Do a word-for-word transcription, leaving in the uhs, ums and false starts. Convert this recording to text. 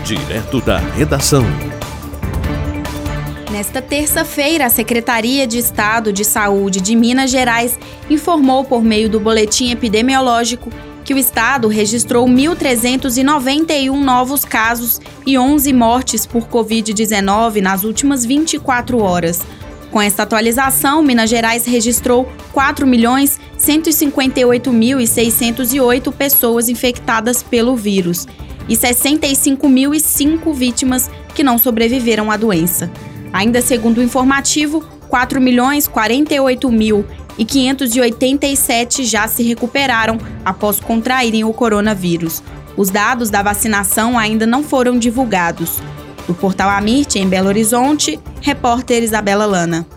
Direto da redação. Nesta terça-feira, a Secretaria de Estado de Saúde de Minas Gerais informou por meio do boletim epidemiológico que o estado registrou mil trezentos e noventa e um novos casos e onze mortes por covid dezenove nas últimas vinte e quatro horas. Com esta atualização, Minas Gerais registrou quatro milhões cento e cinquenta e oito mil e seiscentos e oito pessoas infectadas pelo vírus e sessenta e cinco mil e cinco vítimas que não sobreviveram à doença. Ainda segundo o informativo, quatro milhões quarenta e oito mil e quinhentos e oitenta e sete já se recuperaram após contraírem o coronavírus. Os dados da vacinação ainda não foram divulgados. Do Portal Amirte, em Belo Horizonte, repórter Isabela Lana.